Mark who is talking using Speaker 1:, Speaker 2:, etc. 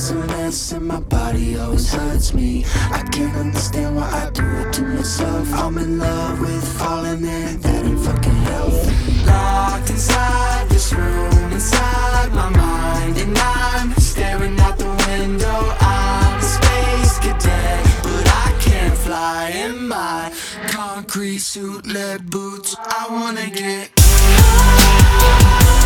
Speaker 1: less and less, and my body always hurts me. I can't understand why I do it to myself. I'm in love with falling in, that ain't fucking healthy. Locked inside this room, inside my mind, and I'm staring out the window. I'm a space cadet, but I can't fly in my concrete suit, lead boots. I wanna get